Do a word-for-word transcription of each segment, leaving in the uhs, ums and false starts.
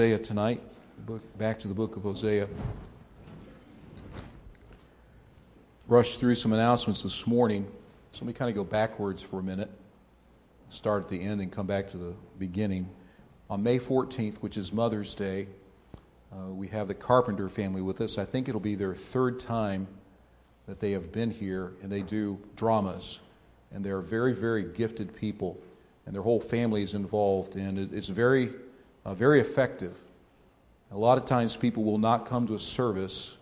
Hosea tonight, book, back to the book of Hosea. Rushed through some announcements this morning, so let me kind of go backwards for a minute, start at the end and come back to the beginning. On May fourteenth, which is Mother's Day, uh, we have the Carpenter family with us. I think it'll be their third time that they have been here, and they do dramas. And they're very, very gifted people, and their whole family is involved, and it, it's very, uh, very effective. A lot of times people will not come to a service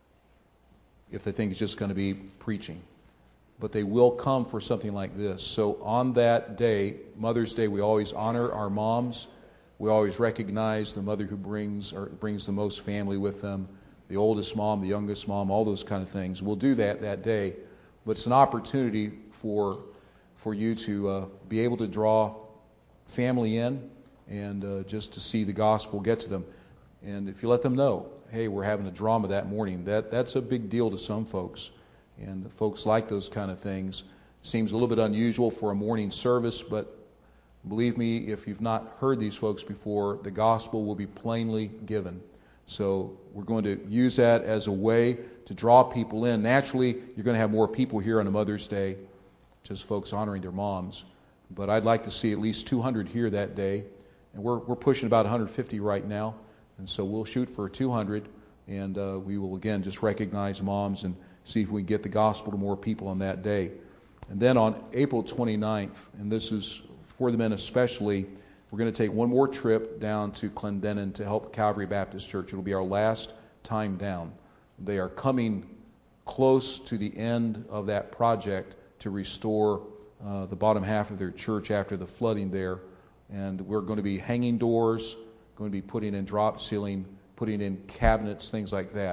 if they think it's just going to be preaching. But they will come for something like this. So on that day, Mother's Day, we always honor our moms. We always recognize the mother who brings or brings the most family with them, the oldest mom, the youngest mom, all those kind of things. We'll do that that day. But it's an opportunity for for you to uh, be able to draw family in and uh, just to see the gospel get to them. And if you let them know, hey, we're having a drama that morning, that that's a big deal to some folks. And folks like those kind of things. Seems a little bit unusual for a morning service, but believe me, if you've not heard these folks before, the gospel will be plainly given. So we're going to use that as a way to draw people in. Naturally, you're going to have more people here on a Mother's Day, just folks honoring their moms. But I'd like to see at least two hundred here that day. And we're we're pushing about one hundred fifty right now. And so we'll shoot for two hundred. And uh, we will, again, just recognize moms and see if we can get the gospel to more people on that day. And then on April twenty-ninth, and this is for the men especially, we're going to take one more trip down to Clendenin to help Calvary Baptist Church. It'll be our last time down. They are coming close to the end of that project to restore uh, the bottom half of their church after the flooding there. And we're going to be hanging doors, going to be putting in drop ceiling, putting in cabinets, things like that.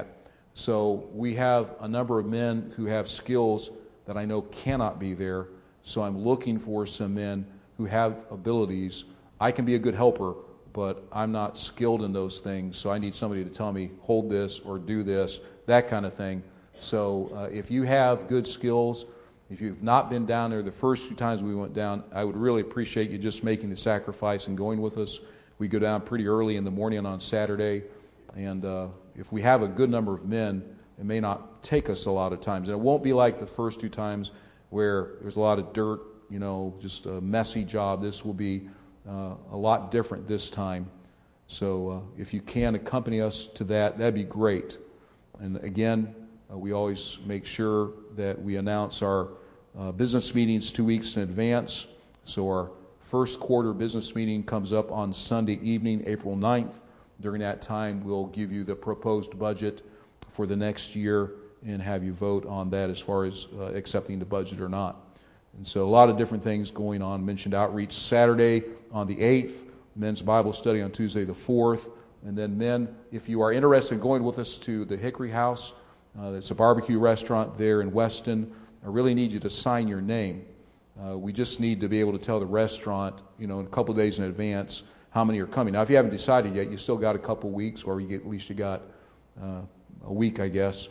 So we have a number of men who have skills that I know cannot be there. So I'm looking for some men who have abilities. I can be a good helper, but I'm not skilled in those things. So I need somebody to tell me, hold this or do this, that kind of thing. So uh, if you have good skills, if you've not been down there the first few times we went down, I would really appreciate you just making the sacrifice and going with us. We go down pretty early in the morning on Saturday. And uh, if we have a good number of men, it may not take us a lot of times. And it won't be like the first two times where there's a lot of dirt, you know, just a messy job. This will be uh, a lot different this time. So uh, if you can accompany us to that, that'd be great. And again, uh, we always make sure that we announce our uh, business meetings two weeks in advance. So our first quarter business meeting comes up on Sunday evening, April ninth. During that time, we'll give you the proposed budget for the next year and have you vote on that as far as uh, accepting the budget or not. And so a lot of different things going on. Mentioned outreach Saturday on the eighth, men's Bible study on Tuesday the fourth. And then men, if you are interested in going with us to the Hickory House, uh, it's a barbecue restaurant there in Weston. I really need you to sign your name. Uh, we just need to be able to tell the restaurant, you know, in a couple of days in advance how many are coming. Now, if you haven't decided yet, you still got a couple weeks, or you get, at least you got uh, a week, I guess.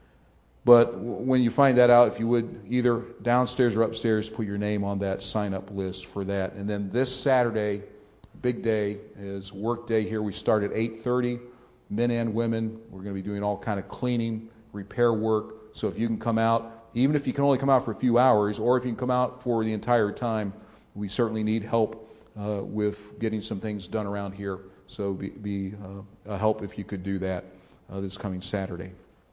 But w- when you find that out, if you would, either downstairs or upstairs, put your name on that sign-up list for that. And then this Saturday, big day, is work day here. We start at eight thirty, men and women. We're going to be doing all kind of cleaning, repair work. So if you can come out, even if you can only come out for a few hours, or if you can come out for the entire time, we certainly need help Uh, with getting some things done around here. So be, be uh, a help if you could do that uh, this coming Saturday.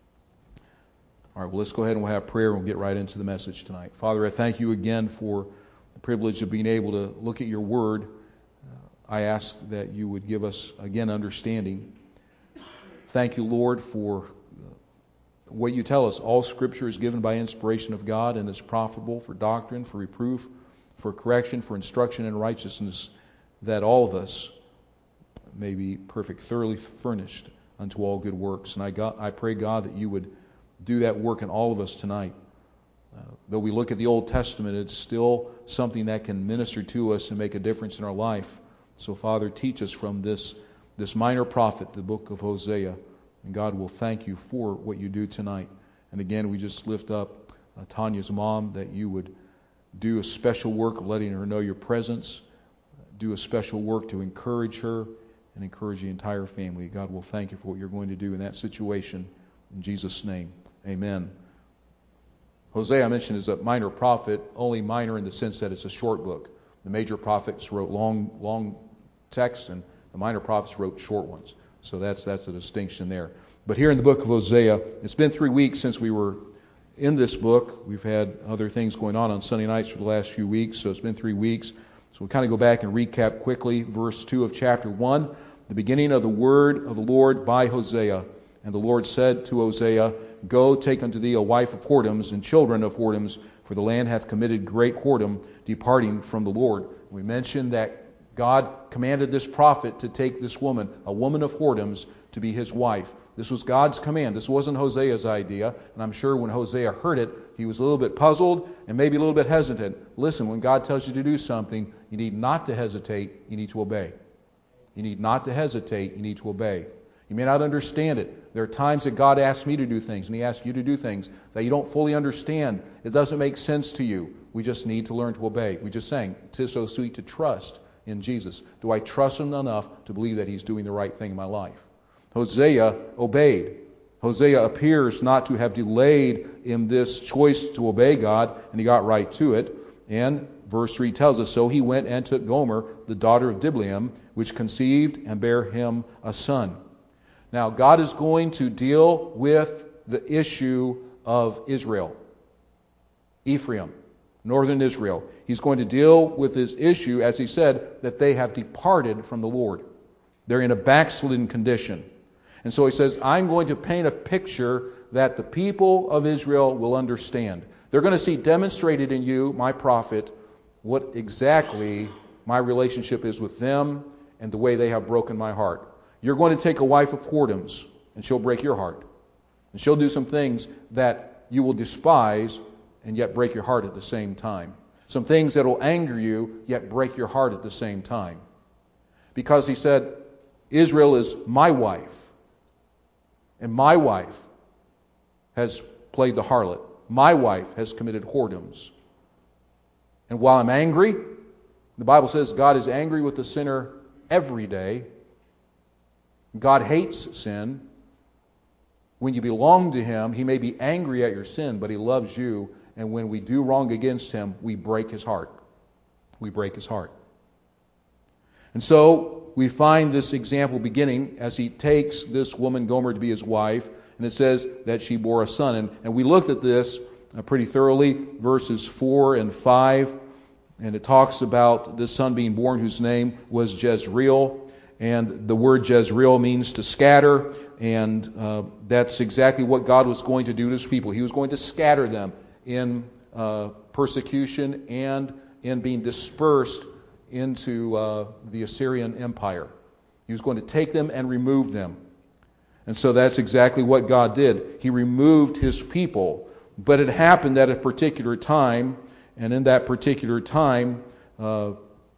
All right, well, let's go ahead and we'll have prayer and we'll get right into the message tonight. Father, I thank you again for the privilege of being able to look at your word. Uh, I ask that you would give us, again, understanding. Thank you, Lord, for what you tell us. All Scripture is given by inspiration of God and is profitable for doctrine, for reproof, for correction, for instruction in righteousness, that all of us may be perfect, thoroughly furnished unto all good works. And I, got, I pray, God, that you would do that work in all of us tonight. Uh, though we look at the Old Testament, it's still something that can minister to us and make a difference in our life. So, Father, teach us from this, this minor prophet, the book of Hosea. And God, will thank you for what you do tonight. And again, we just lift up uh, Tanya's mom, that you would do a special work of letting her know your presence, do a special work to encourage her, and encourage the entire family. God will thank you for what you're going to do in that situation. In Jesus' name, amen. Hosea, I mentioned, is a minor prophet, only minor in the sense that it's a short book. The major prophets wrote long, long texts, and the minor prophets wrote short ones. So that's that's the distinction there. But here in the book of Hosea, it's been three weeks since we were in this book. We've had other things going on on Sunday nights for the last few weeks, so it's been three weeks. So we'll kind of go back and recap quickly. Verse two of chapter one, the beginning of the word of the Lord by Hosea. And the Lord said to Hosea, Go, take unto thee a wife of whoredoms and children of whoredoms, for the land hath committed great whoredom, departing from the Lord. We mentioned that God commanded this prophet to take this woman, a woman of whoredoms, to be his wife. This was God's command. This wasn't Hosea's idea. And I'm sure when Hosea heard it, he was a little bit puzzled and maybe a little bit hesitant. Listen, when God tells you to do something, you need not to hesitate. You need to obey. You need not to hesitate. You need to obey. You may not understand it. There are times that God asks me to do things, and He asks you to do things that you don't fully understand. It doesn't make sense to you. We just need to learn to obey. We just sang, "'Tis so sweet to trust in Jesus." Do I trust Him enough to believe that He's doing the right thing in my life? Hosea obeyed. Hosea appears not to have delayed in this choice to obey God, and he got right to it. And verse three tells us, So he went and took Gomer, the daughter of Diblaim, which conceived and bare him a son. Now, God is going to deal with the issue of Israel, Ephraim, northern Israel. He's going to deal with this issue, as he said, that they have departed from the Lord. They're in a backslidden condition. And so he says, I'm going to paint a picture that the people of Israel will understand. They're going to see demonstrated in you, my prophet, what exactly my relationship is with them and the way they have broken my heart. You're going to take a wife of whoredoms, and she'll break your heart. And she'll do some things that you will despise and yet break your heart at the same time. Some things that will anger you, yet break your heart at the same time. Because he said, Israel is my wife. And my wife has played the harlot. My wife has committed whoredoms. And while I'm angry, the Bible says God is angry with the sinner every day. God hates sin. When you belong to Him, He may be angry at your sin, but He loves you. And when we do wrong against Him, we break His heart. We break His heart. And so we find this example beginning as He takes this woman Gomer to be His wife. And it says that she bore a son. And, and we looked at this uh, pretty thoroughly, verses four and five. And it talks about this son being born whose name was Jezreel. And the word Jezreel means to scatter. And uh, that's exactly what God was going to do to His people. He was going to scatter them in uh, persecution and in being dispersed into uh, the Assyrian Empire. He was going to take them and remove them. And so that's exactly what God did. He removed His people. But it happened at a particular time, and in that particular time, uh, uh,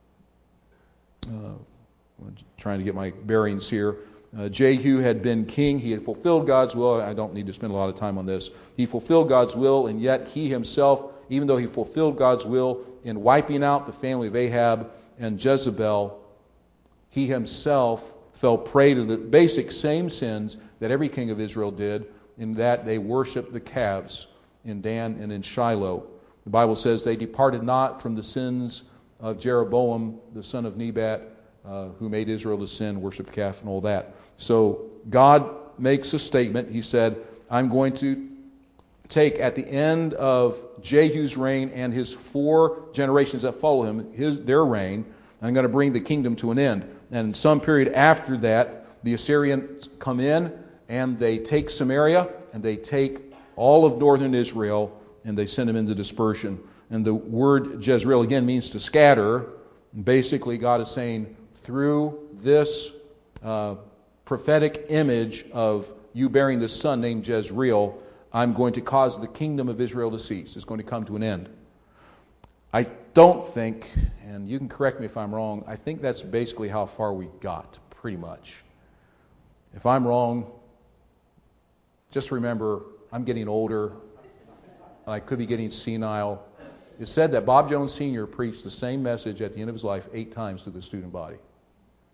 I'm trying to get my bearings here, uh, Jehu had been king. He had fulfilled God's will. I don't need to spend a lot of time on this. He fulfilled God's will, and yet he himself, even though he fulfilled God's will in wiping out the family of Ahab and Jezebel, he himself fell prey to the basic same sins that every king of Israel did, in that they worshiped the calves in Dan and in Shiloh. The Bible says they departed not from the sins of Jeroboam, the son of Nebat, uh, who made Israel to sin, worship the calf and all that. So God makes a statement. He said, I'm going to take at the end of Jehu's reign and his four generations that follow him, his their reign, I'm going to bring the kingdom to an end. And some period after that, the Assyrians come in and they take Samaria and they take all of northern Israel and they send them into dispersion. And the word Jezreel again means to scatter. Basically, God is saying, through this uh, prophetic image of you bearing this son named Jezreel, I'm going to cause the kingdom of Israel to cease. It's going to come to an end. I don't think, and you can correct me if I'm wrong, I think that's basically how far we got, pretty much. If I'm wrong, just remember, I'm getting older, and I could be getting senile. It's said that Bob Jones Senior preached the same message at the end of his life eight times to the student body.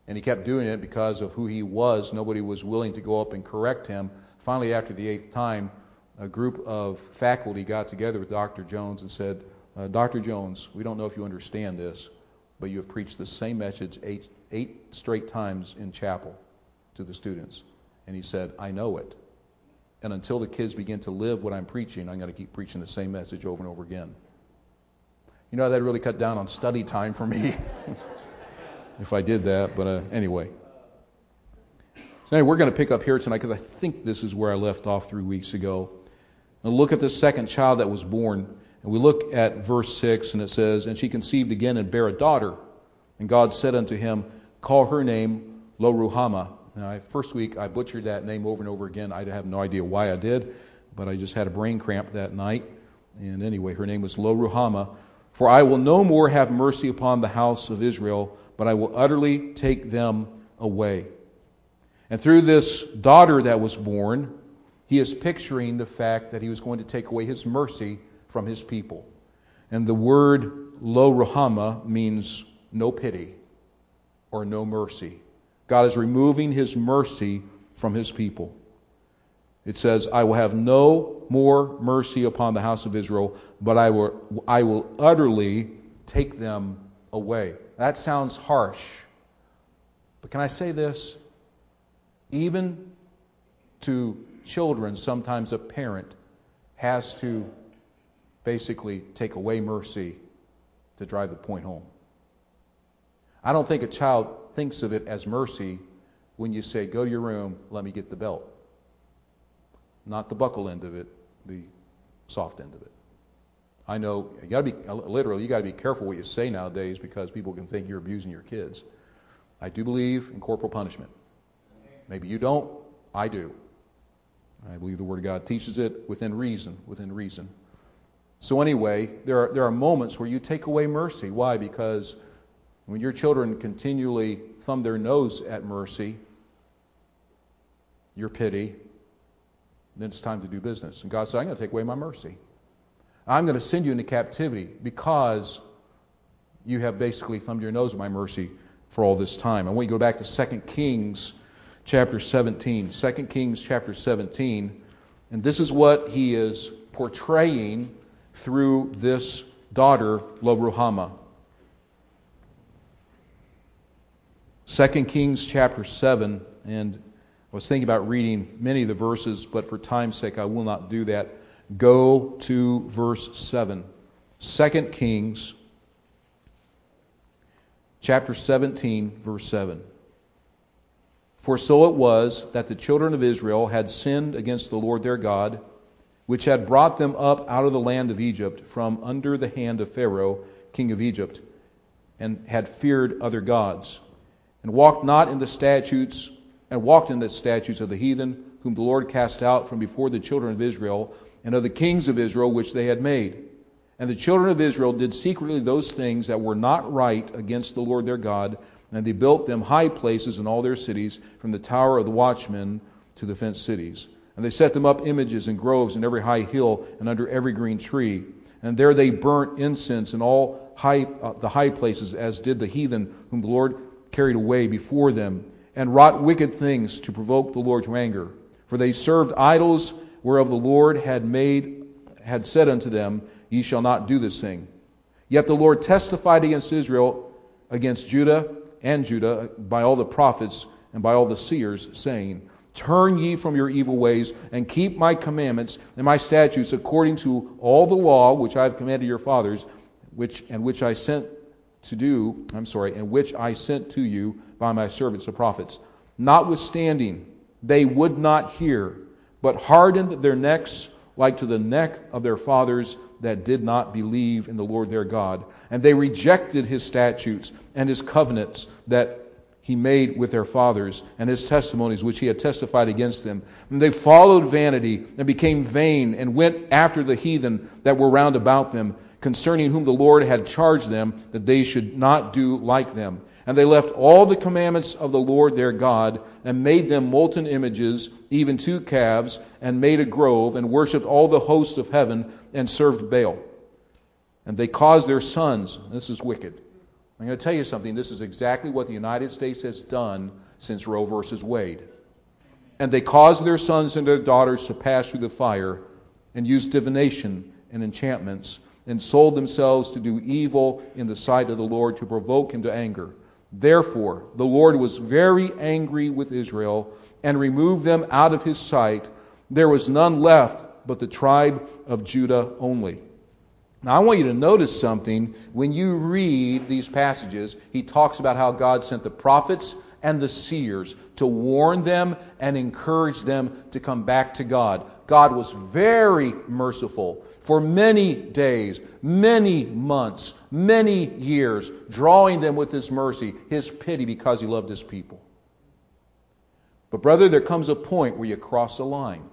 And he kept doing it because of who he was. Nobody was willing to go up and correct him. Finally, after the eighth time, a group of faculty got together with Doctor Jones and said, uh, Doctor Jones, we don't know if you understand this, but you have preached the same message eight, eight straight times in chapel to the students. And he said, I know it. And until the kids begin to live what I'm preaching, I'm going to keep preaching the same message over and over again. You know, that really cut down on study time for me if I did that. But uh, anyway. So anyway, we're going to pick up here tonight because I think this is where I left off three weeks ago. And look at the second child that was born. And we look at verse six, and it says, And she conceived again and bare a daughter. And God said unto him, Call her name Lo-Ruhamah. Now, I, first week I butchered that name over and over again. I have no idea why I did, but I just had a brain cramp that night. And anyway, her name was Lo-Ruhamah. For I will no more have mercy upon the house of Israel, but I will utterly take them away. And through this daughter that was born, he is picturing the fact that he was going to take away his mercy from his people. And the word Lo-Ruhamah means no pity or no mercy. God is removing his mercy from his people. It says, I will have no more mercy upon the house of Israel, but I will, I will utterly take them away. That sounds harsh. But can I say this? Even to children, sometimes a parent has to basically take away mercy to drive the point home. I don't think a child thinks of it as mercy when you say, go to your room, let me get the belt. Not the buckle end of it, the soft end of it. I know, you got to be, literally, you got to be careful what you say nowadays because people can think you're abusing your kids. I do believe in corporal punishment. Maybe you don't, I do. I believe the Word of God teaches it within reason, within reason. So anyway, there are, there are moments where you take away mercy. Why? Because when your children continually thumb their nose at mercy, your pity, then it's time to do business. And God said, I'm going to take away my mercy. I'm going to send you into captivity because you have basically thumbed your nose at my mercy for all this time. I want you to go back to Second Kings chapter seventeen. Second Kings chapter seventeen. And this is what he is portraying through this daughter, Lo-Ruhamah. Second Kings chapter seven, and I was thinking about reading many of the verses, but for time's sake I will not do that. Go to verse seven. Second Kings chapter seventeen, verse seven. For so it was that the children of Israel had sinned against the Lord their God, which had brought them up out of the land of Egypt from under the hand of Pharaoh, king of Egypt, and had feared other gods, and walked not in the statutes, and walked in the statutes of the heathen, whom the Lord cast out from before the children of Israel, and of the kings of Israel which they had made. And the children of Israel did secretly those things that were not right against the Lord their God, and they built them high places in all their cities, from the tower of the watchmen to the fenced cities. And they set them up images and groves in every high hill and under every green tree. And there they burnt incense in all high, uh, the high places, as did the heathen whom the Lord carried away before them, and wrought wicked things to provoke the Lord to anger. For they served idols whereof the Lord had made, had said unto them, Ye shall not do this thing. Yet the Lord testified against Israel, against Judah and Judah, by all the prophets and by all the seers, saying, Turn ye from your evil ways, and keep my commandments and my statutes, according to all the law which I have commanded your fathers, which and which I sent to do, I'm sorry, and which I sent to you by my servants the prophets. Notwithstanding, they would not hear, but hardened their necks like to the neck of their fathers that did not believe in the Lord their God. And they rejected his statutes and his covenants that he made with their fathers, and his testimonies which he had testified against them. And they followed vanity and became vain, and went after the heathen that were round about them, concerning whom the Lord had charged them that they should not do like them. And they left all the commandments of the Lord their God, and made them molten images, even two calves, and made a grove, and worshipped all the host of heaven, and served Baal. And they caused their sons, this is wicked, I'm going to tell you something. This is exactly what the United States has done since Roe versus Wade. And they caused their sons and their daughters to pass through the fire and used divination and enchantments and sold themselves to do evil in the sight of the Lord to provoke him to anger. Therefore, the Lord was very angry with Israel and removed them out of his sight. There was none left but the tribe of Judah only. Now, I want you to notice something. When you read these passages, he talks about how God sent the prophets and the seers to warn them and encourage them to come back to God. God was very merciful for many days, many months, many years, drawing them with his mercy, his pity, because he loved his people. But brother, there comes a point where you cross a line.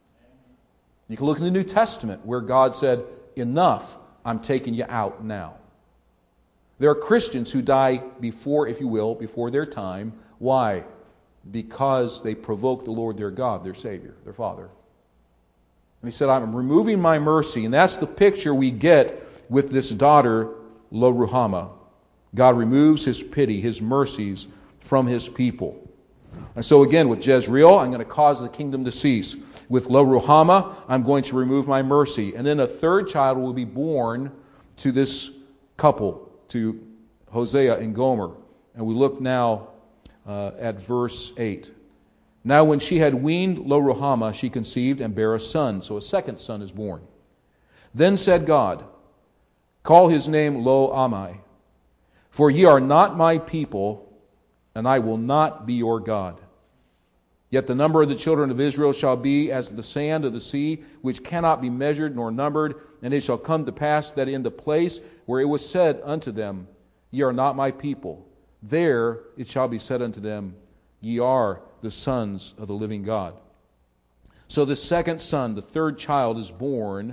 You can look in the New Testament where God said, enough, I'm taking you out now. There are Christians who die before, if you will, before their time. Why? Because they provoked the Lord their God, their Savior, their Father. And he said, I'm removing my mercy. And that's the picture we get with this daughter, Lo-Ruhamah. God removes his pity, his mercies from his people. And so again, with Jezreel, I'm going to cause the kingdom to cease. With Lo-Ruhamah, I'm going to remove my mercy. And then a third child will be born to this couple, to Hosea and Gomer. And we look now uh, at verse eight. Now when she had weaned Lo-Ruhamah, she conceived and bare a son. So a second son is born. Then said God, call his name Lo-Ammi, for ye are not my people, and I will not be your God. Yet the number of the children of Israel shall be as the sand of the sea, which cannot be measured nor numbered. And it shall come to pass that in the place where it was said unto them, ye are not my people, there it shall be said unto them, ye are the sons of the living God. So the second son, the third child, is born.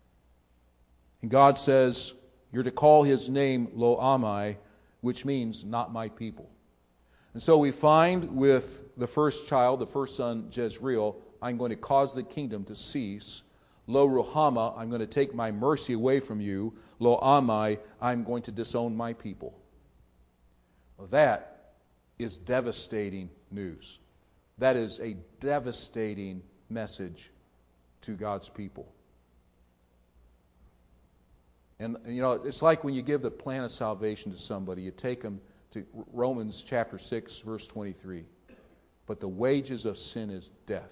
And God says, you're to call his name Lo-Ammi, which means not my people. And so we find with the first child, the first son, Jezreel, I'm going to cause the kingdom to cease. Lo-Ruhamah, I'm going to take my mercy away from you. Lo-Ammi, I'm going to disown my people. Well, that is devastating news. That is a devastating message to God's people. And, you know, it's like when you give the plan of salvation to somebody, you take them to Romans chapter six, verse twenty-three. But the wages of sin is death.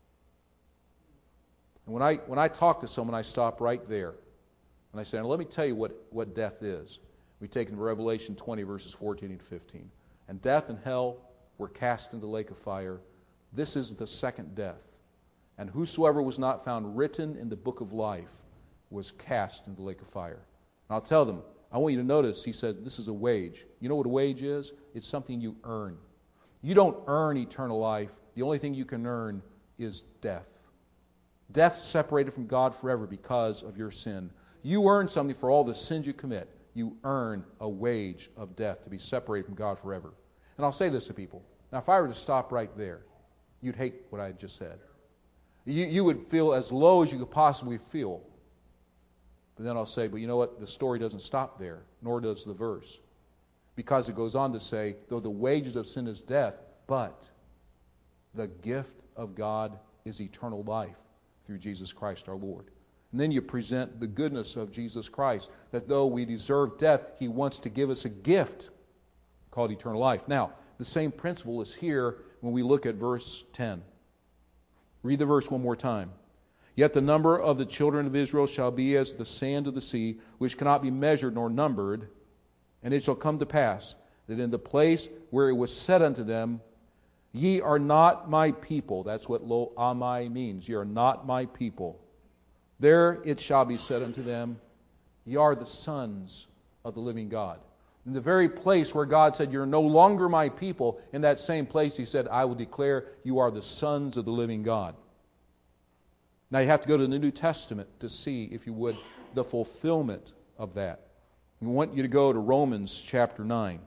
And when I when I talk to someone, I stop right there. And I say, now let me tell you what, what death is. We take in Revelation twenty, verses fourteen and fifteen. And death and hell were cast into the lake of fire. This is the second death. And whosoever was not found written in the book of life was cast into the lake of fire. And I'll tell them, I want you to notice, he says, this is a wage. You know what a wage is? It's something you earn. You don't earn eternal life. The only thing you can earn is death. Death separated from God forever because of your sin. You earn something for all the sins you commit. You earn a wage of death to be separated from God forever. And I'll say this to people. Now, if I were to stop right there, you'd hate what I just said. You, you would feel as low as you could possibly feel. But then I'll say, but you know what? The story doesn't stop there, nor does the verse. Because it goes on to say, though the wages of sin is death, but the gift of God is eternal life through Jesus Christ our Lord. And then you present the goodness of Jesus Christ, that though we deserve death, he wants to give us a gift called eternal life. Now, the same principle is here when we look at verse ten. Read the verse one more time. Yet the number of the children of Israel shall be as the sand of the sea, which cannot be measured nor numbered. And it shall come to pass that in the place where it was said unto them, ye are not my people. That's what Lo-Ammi means. Ye are not my people. There it shall be said unto them, ye are the sons of the living God. In the very place where God said, you're no longer my people, in that same place he said, I will declare you are the sons of the living God. Now you have to go to the New Testament to see, if you would, the fulfillment of that. We want you to go to Romans chapter nine.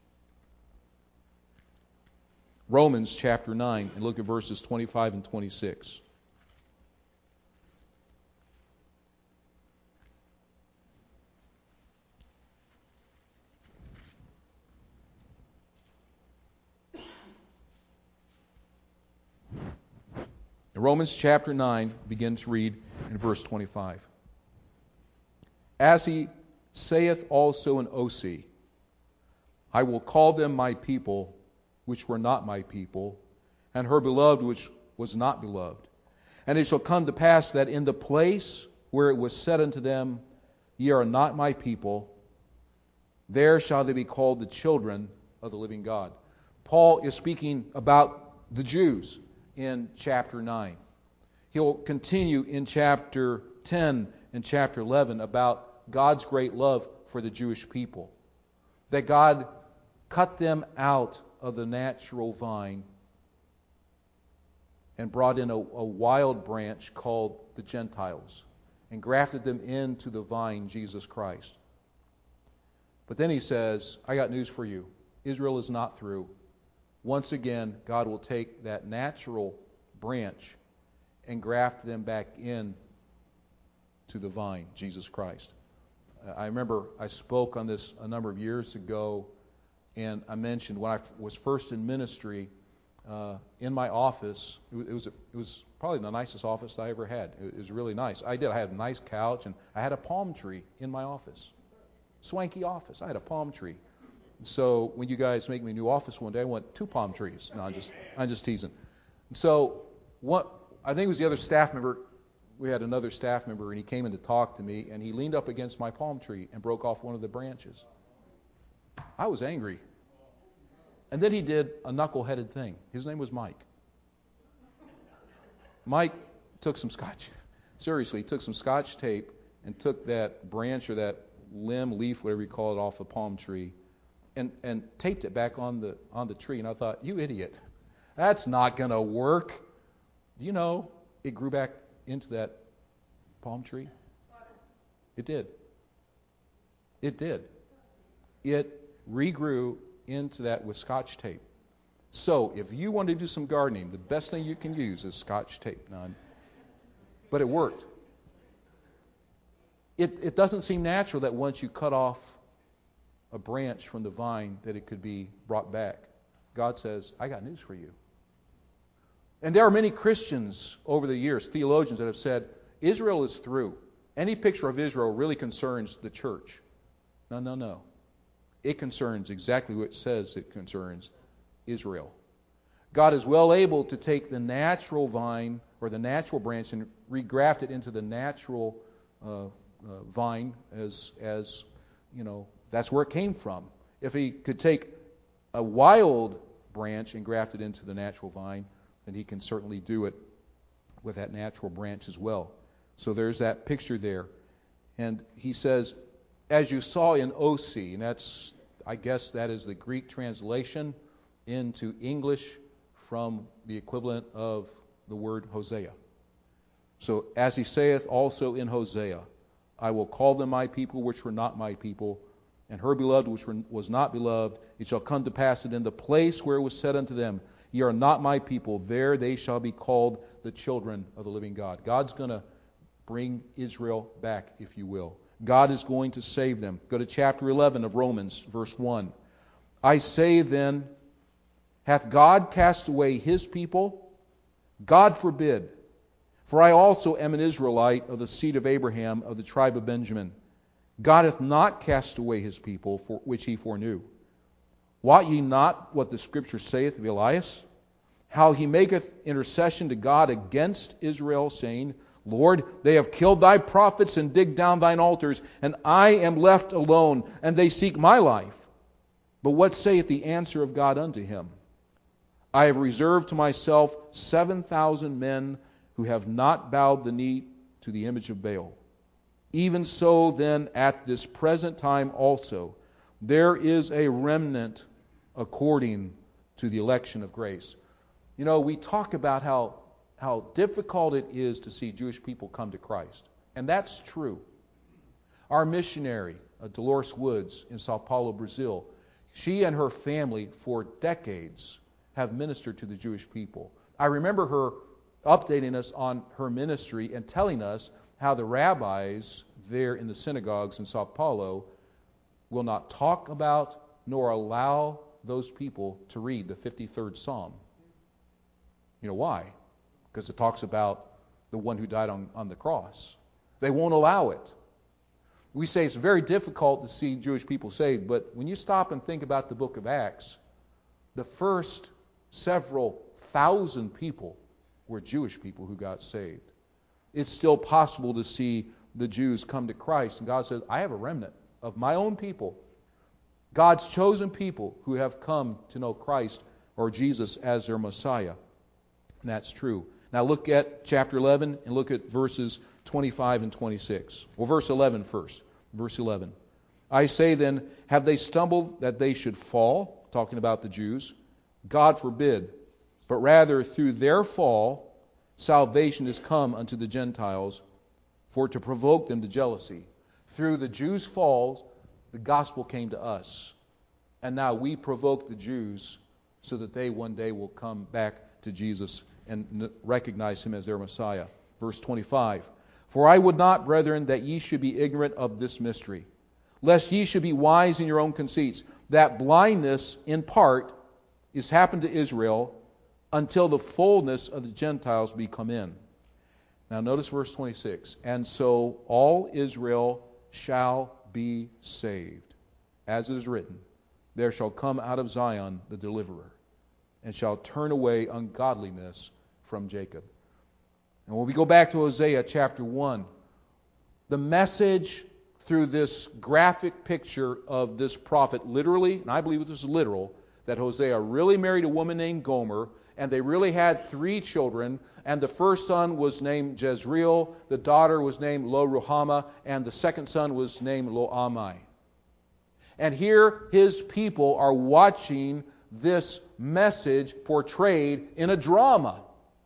Romans chapter nine, and look at verses twenty-five and twenty-six. In Romans chapter nine, begin to read in verse twenty-five. As he saith also in Osee, I will call them my people, which were not my people, and her beloved, which was not beloved. And it shall come to pass that in the place where it was said unto them, Ye are not my people, there shall they be called the children of the living God. Paul is speaking about the Jews in chapter nine. He'll continue in chapter ten and chapter eleven about God's great love for the Jewish people. That God cut them out of the natural vine and brought in a, a wild branch called the Gentiles and grafted them into the vine, Jesus Christ. But then he says, I got news for you. Israel is not through. Once again, God will take that natural branch and graft them back in to the vine, Jesus Christ. I remember I spoke on this a number of years ago, and I mentioned when I was first in ministry, uh, in my office, it was, it was probably the nicest office I ever had. It was really nice. I did. I had a nice couch, and I had a palm tree in my office. Swanky office. I had a palm tree. So when you guys make me a new office one day, I want two palm trees. No, I'm just, I'm just teasing. So what? I think it was the other staff member. We had another staff member, and he came in to talk to me, and he leaned up against my palm tree and broke off one of the branches. I was angry. And then he did a knuckle-headed thing. His name was Mike. Mike took some scotch. Seriously, he took some scotch tape and took that branch or that limb, leaf, whatever you call it, off the palm tree, and, and taped it back on the on the tree. And I thought, you idiot, that's not going to work. Do you know it grew back into that palm tree? It did. It did. It regrew into that with scotch tape. So if you want to do some gardening, the best thing you can use is scotch tape. None. But it worked. It, it doesn't seem natural that once you cut off a branch from the vine that it could be brought back. God says, I got news for you. And there are many Christians over the years, theologians, that have said, Israel is through. Any picture of Israel really concerns the church. No, no, no. It concerns exactly what it says it concerns, Israel. God is well able to take the natural vine or the natural branch and regraft it into the natural uh, uh, vine as, as, you know, that's where it came from. If he could take a wild branch and graft it into the natural vine, then he can certainly do it with that natural branch as well. So there's that picture there. And he says, as you saw in Osee, and that's, I guess that is the Greek translation into English from the equivalent of the word Hosea. So, as he saith also in Hosea, I will call them my people which were not my people, and her beloved which were, was not beloved. It shall come to pass that in the place where it was said unto them, Ye are not my people, there they shall be called the children of the living God. God's going to bring Israel back, if you will. God is going to save them. Go to chapter eleven of Romans, verse one. I say then, hath God cast away his people? God forbid. For I also am an Israelite of the seed of Abraham, of the tribe of Benjamin. God hath not cast away his people, for which he foreknew. Wot ye not what the Scripture saith of Elias? How he maketh intercession to God against Israel, saying, Lord, they have killed thy prophets and digged down thine altars, and I am left alone, and they seek my life. But what saith the answer of God unto him? I have reserved to myself seven thousand men who have not bowed the knee to the image of Baal. Even so then at this present time also there is a remnant according to the election of grace. You know, we talk about how how difficult it is to see Jewish people come to Christ. And that's true. Our missionary, uh, Dolores Woods in Sao Paulo, Brazil, she and her family for decades have ministered to the Jewish people. I remember her updating us on her ministry and telling us how the rabbis there in the synagogues in Sao Paulo will not talk about nor allow those people to read the fifty-third Psalm. You know why? because it talks about the one who died on, on the cross. They won't allow it. We say it's very difficult to see Jewish people saved, but when you stop and think about the book of Acts, the first several thousand people were Jewish people who got saved. It's still possible to see the Jews come to Christ. And God says, I have a remnant of my own people, God's chosen people who have come to know Christ or Jesus as their Messiah. And that's true. Now look at chapter eleven and look at verses twenty-five and twenty-six. Well, verse eleven first. Verse eleven. I say then, have they stumbled that they should fall? Talking about the Jews. God forbid. But rather through their fall, salvation is come unto the Gentiles, for to provoke them to jealousy. Through the Jews' fall, the gospel came to us. And now we provoke the Jews so that they one day will come back to Jesus and recognize Him as their Messiah. Verse twenty-five. For I would not, brethren, that ye should be ignorant of this mystery, lest ye should be wise in your own conceits, that blindness in part is happened to Israel until the fullness of the Gentiles be come in. Now notice verse twenty-six. And so all Israel shall be saved. As it is written, there shall come out of Zion the deliverer, and shall turn away ungodliness from Jacob. And when we go back to Hosea chapter one, the message through this graphic picture of this prophet literally, and I believe this is literal, that Hosea really married a woman named Gomer, and they really had three children, and the first son was named Jezreel, the daughter was named Lo-Ruhamah, and the second son was named Lo-Ammi. And here his people are watching this message portrayed in a drama.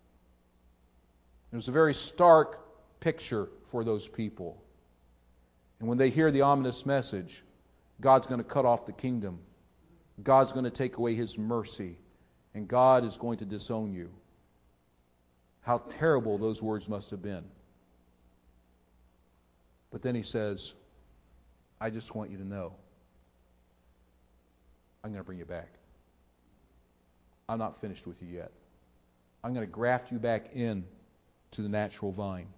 It was a very stark picture for those people. And when they hear the ominous message, God's going to cut off the kingdom. God's going to take away His mercy. And God is going to disown you. How terrible those words must have been. But then He says, I just want you to know, I'm going to bring you back. I'm not finished with you yet. I'm going to graft you back in to the natural vine.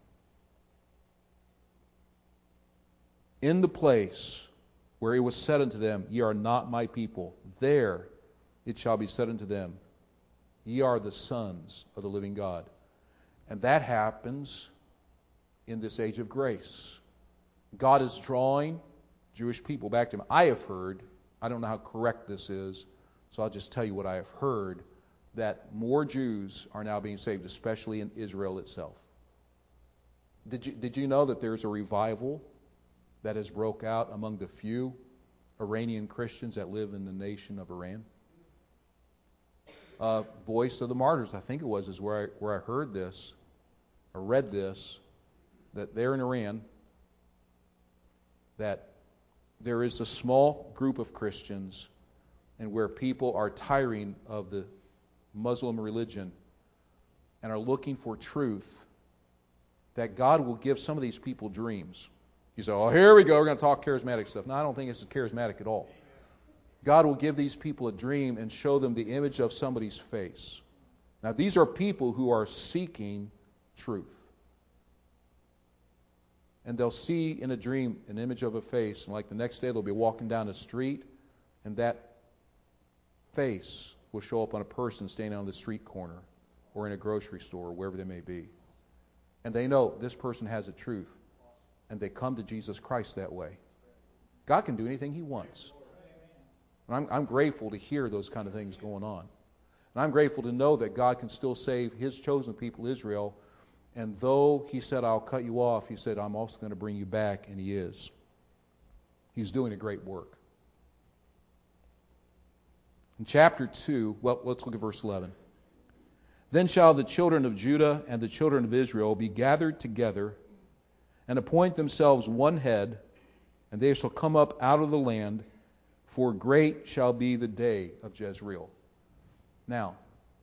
In the place where it was said unto them, ye are not my people, there it shall be said unto them, ye are the sons of the living God. And that happens in this age of grace. God is drawing Jewish people back to Him. I have heard, I don't know how correct this is, so I'll just tell you what I have heard, that more Jews are now being saved, especially in Israel itself. Did you, did you know that there's a revival that has broke out among the few Iranian Christians that live in the nation of Iran? Uh, Voice of the Martyrs, I think it was, is where I, where I heard this, or read this, that there in Iran, that there is a small group of Christians, and where people are tiring of the Muslim religion and are looking for truth, that God will give some of these people dreams. You say, oh, here we go, we're going to talk charismatic stuff. No, I don't think this is charismatic at all. God will give these people a dream and show them the image of somebody's face. Now, these are people who are seeking truth. And they'll see in a dream an image of a face, and like the next day they'll be walking down the street, and that face will show up on a person standing on the street corner or in a grocery store or wherever they may be. And they know this person has a truth, and they come to Jesus Christ that way. God can do anything He wants. And I'm, I'm grateful to hear those kind of things going on. And I'm grateful to know that God can still save His chosen people, Israel. And though He said, I'll cut you off, He said, I'm also going to bring you back, and He is. He's doing a great work. In chapter two, well, let's look at verse eleven. Then shall the children of Judah and the children of Israel be gathered together and appoint themselves one head, and they shall come up out of the land, for great shall be the day of Jezreel. Now,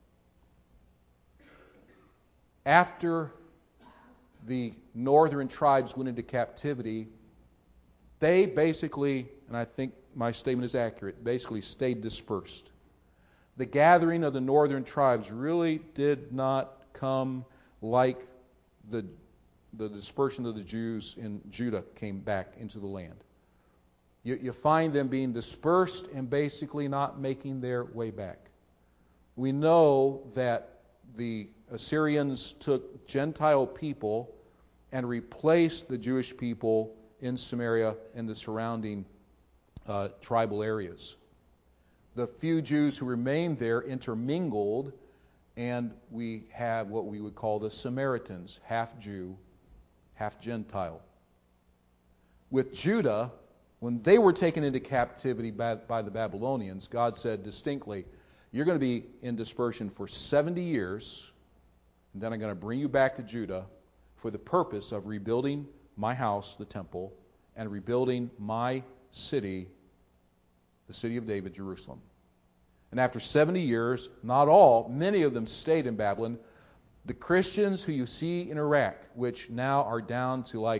after the northern tribes went into captivity, they basically, and I think my statement is accurate, basically stayed dispersed. The gathering of the northern tribes really did not come like the the dispersion of the Jews in Judah came back into the land. You, you find them being dispersed and basically not making their way back. We know that the Assyrians took Gentile people and replaced the Jewish people in Samaria and the surrounding uh, tribal areas. The few Jews who remained there intermingled, and we have what we would call the Samaritans, half Jew, half Gentile. With Judah, when they were taken into captivity by, by the Babylonians, God said distinctly, you're going to be in dispersion for seventy years, and then I'm going to bring you back to Judah for the purpose of rebuilding my house, the temple, and rebuilding my city, the city of David, Jerusalem. And after seventy years, not all, many of them stayed in Babylon. The Christians who you see in Iraq, which now are down to like,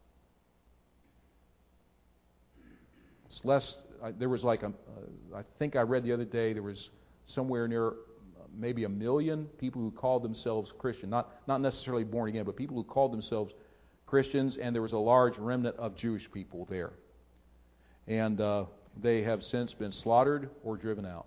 it's less, there was like, a, uh, I think I read the other day, there was somewhere near maybe a million people who called themselves Christian. Not, not necessarily born again, but people who called themselves Christians, and there was a large remnant of Jewish people there. And uh, they have since been slaughtered or driven out.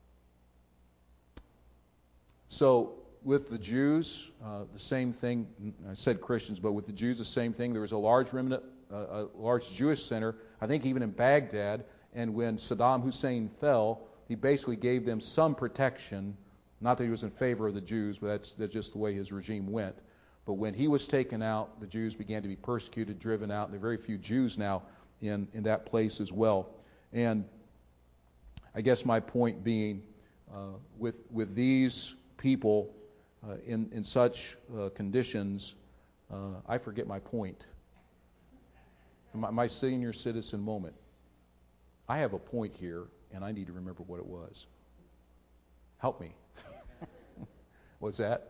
So with the Jews, uh, the same thing. I said Christians, but with the Jews, the same thing. There was a large remnant, uh, a large Jewish center, I think even in Baghdad. And when Saddam Hussein fell, he basically gave them some protection. Not that he was in favor of the Jews, but that's, that's just the way his regime went. But when he was taken out, the Jews began to be persecuted, driven out. And there are very few Jews now in, in that place as well. And I guess my point being, uh, with with these people uh, in in such uh, conditions, uh, I forget my point. My, my senior citizen moment. I have a point here, and I need to remember what it was. Help me. What's that?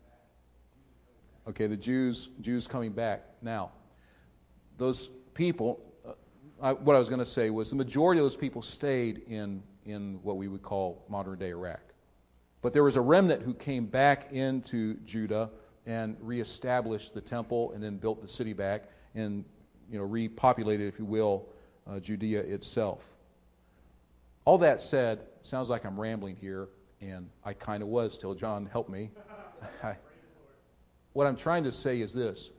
Okay, the Jews Jews coming back. Now, those people, uh, I, what I was going to say was the majority of those people stayed in, in what we would call modern-day Iraq. But there was a remnant who came back into Judah and reestablished the temple and then built the city back and, you know, repopulated, if you will, uh, Judea itself. All that said, sounds like I'm rambling here, and I kind of was till John helped me. I, what I'm trying to say is this.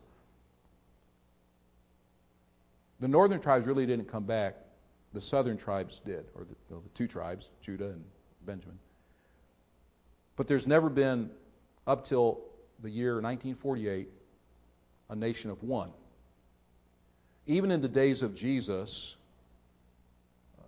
The northern tribes really didn't come back. The southern tribes did, or the, well, the two tribes, Judah and Benjamin. But there's never been, up till the year nineteen forty-eight, a nation of one. Even in the days of Jesus, uh,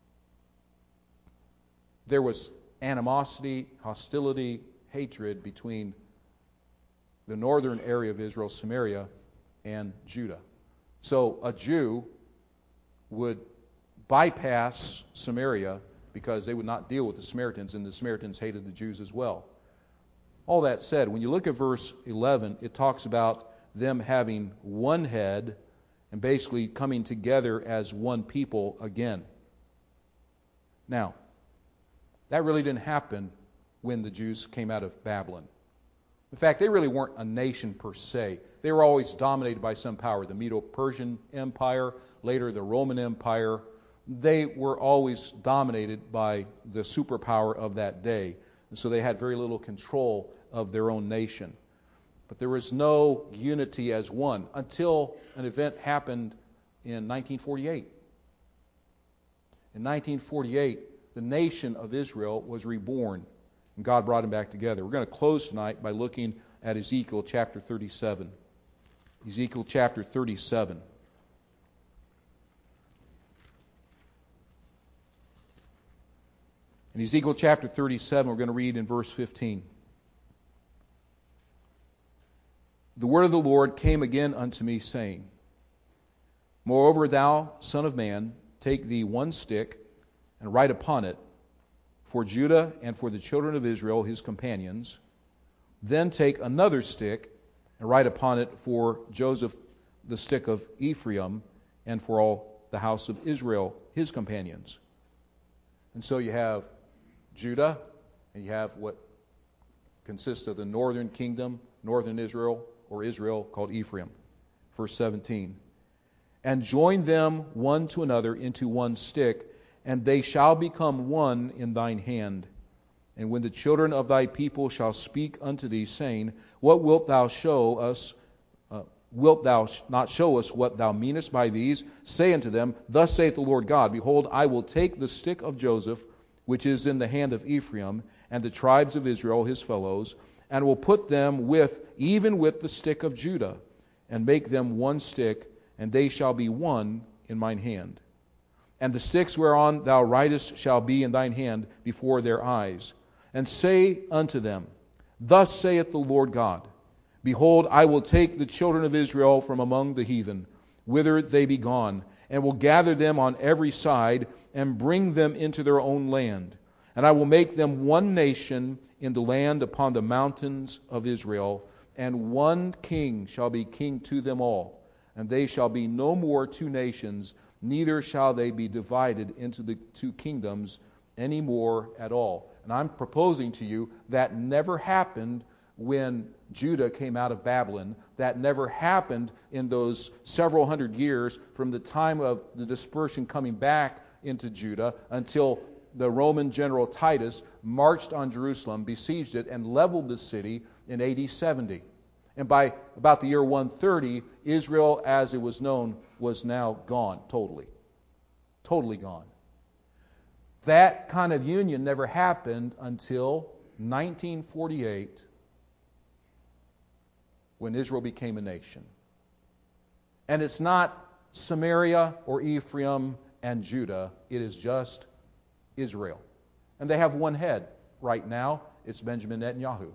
there was animosity, hostility, hatred between the northern area of Israel, Samaria, and Judah. So a Jew would bypass Samaria because they would not deal with the Samaritans, and the Samaritans hated the Jews as well. All that said, when you look at verse eleven, it talks about them having one head and basically coming together as one people again. Now, that really didn't happen when the Jews came out of Babylon. In fact, they really weren't a nation per se. They were always dominated by some power. The Medo-Persian Empire, later the Roman Empire. They were always dominated by the superpower of that day. And so they had very little control of their own nation. But there was no unity as one until an event happened in nineteen forty-eight. In nineteen forty-eight, the nation of Israel was reborn, and God brought them back together. We're going to close tonight by looking at Ezekiel chapter thirty-seven. Ezekiel chapter thirty-seven. In Ezekiel chapter thirty-seven, we're going to read in verse fifteen. The word of the Lord came again unto me, saying, Moreover, thou, son of man, take thee one stick, and write upon it, for Judah and for the children of Israel, his companions. Then take another stick, and write upon it for Joseph, the stick of Ephraim, and for all the house of Israel, his companions. And so you have Judah, and you have what consists of the northern kingdom, northern Israel, or Israel called Ephraim. Verse seventeen. And join them one to another into one stick, and they shall become one in thine hand. And when the children of thy people shall speak unto thee, saying, What wilt thou show us? Uh, wilt thou not show us what thou meanest by these? Say unto them, Thus saith the Lord God, Behold, I will take the stick of Joseph, which is in the hand of Ephraim, and the tribes of Israel his fellows, and will put them with, even with the stick of Judah, and make them one stick, and they shall be one in mine hand. And the sticks whereon thou writest shall be in thine hand before their eyes. And say unto them, Thus saith the Lord God, Behold, I will take the children of Israel from among the heathen, whither they be gone, and will gather them on every side, and bring them into their own land. And I will make them one nation in the land upon the mountains of Israel, and one king shall be king to them all. And they shall be no more two nations, neither shall they be divided into the two kingdoms any more at all. And I'm proposing to you that never happened when Judah came out of Babylon. That never happened in those several hundred years from the time of the dispersion coming back into Judah until the Roman general Titus marched on Jerusalem, besieged it, and leveled the city in A D seventy. And by about the year one thirty, Israel, as it was known, was now gone totally. Totally gone. That kind of union never happened until nineteen forty-eight, when Israel became a nation. And it's not Samaria or Ephraim and Judah. It is just Israel. And they have one head right now. It's Benjamin Netanyahu.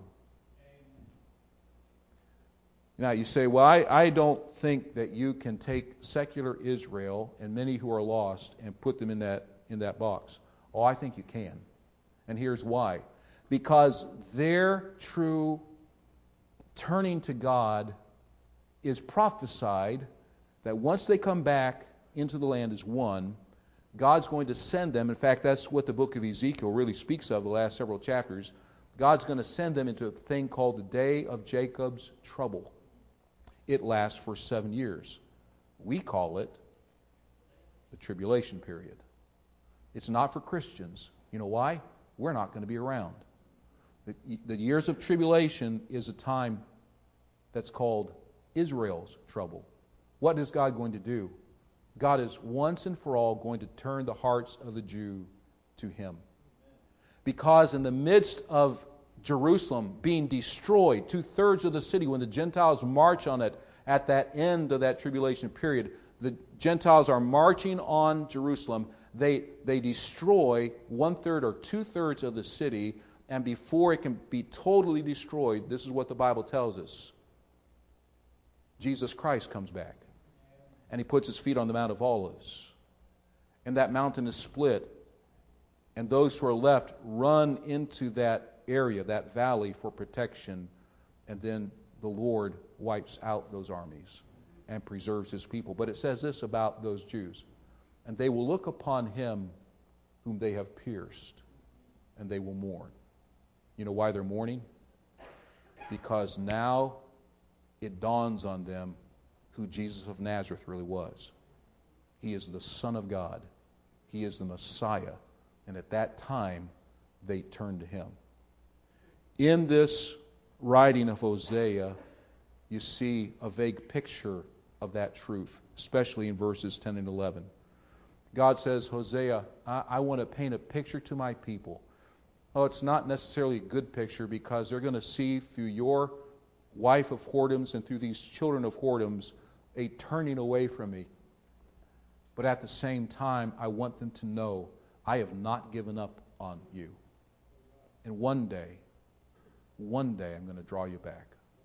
Now you say, well, I, I don't think that you can take secular Israel and many who are lost and put them in that in that box. Oh, I think you can. And here's why. Because their true turning to God is prophesied that once they come back into the land as one, God's going to send them. In fact, that's what the book of Ezekiel really speaks of, the last several chapters. God's going to send them into a thing called the day of Jacob's trouble. It lasts for seven years. We call it the tribulation period. It's not for Christians. You know why? We're not going to be around. The, the years of tribulation is a time that's called Israel's trouble. What is God going to do? God is once and for all going to turn the hearts of the Jew to Him. Because in the midst of Jerusalem being destroyed, two-thirds of the city, when the Gentiles march on it at that end of that tribulation period, the Gentiles are marching on Jerusalem. They, they destroy one-third or two-thirds of the city, and before it can be totally destroyed, this is what the Bible tells us. Jesus Christ comes back, and He puts His feet on the Mount of Olives. And that mountain is split, and those who are left run into that area, that valley, for protection, and then the Lord wipes out those armies and preserves His people. But it says this about those Jews: and they will look upon Him whom they have pierced, and they will mourn. You know why they're mourning? Because now it dawns on them who Jesus of Nazareth really was. He is the Son of God. He is the Messiah. And at that time, they turned to Him. In this writing of Hosea, you see a vague picture of that truth, especially in verses ten and eleven. God says, Hosea, I, I want to paint a picture to my people. Oh, it's not necessarily a good picture, because they're going to see through your wife of whoredoms and through these children of whoredoms a turning away from me. But at the same time, I want them to know I have not given up on you. And one day, one day I'm going to draw you back.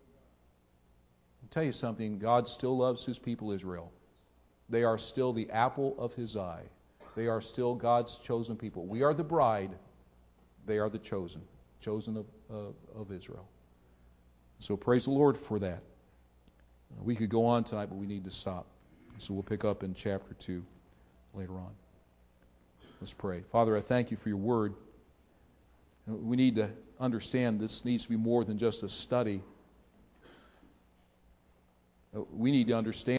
I'll tell you something, God still loves His people Israel. They are still the apple of His eye. They are still God's chosen people. We are the bride. They are the chosen, chosen of, uh, of Israel. So praise the Lord for that. We could go on tonight, but we need to stop. So we'll pick up in chapter two later on. Let's pray. Father, I thank You for Your word. We need to understand this needs to be more than just a study. we need to understand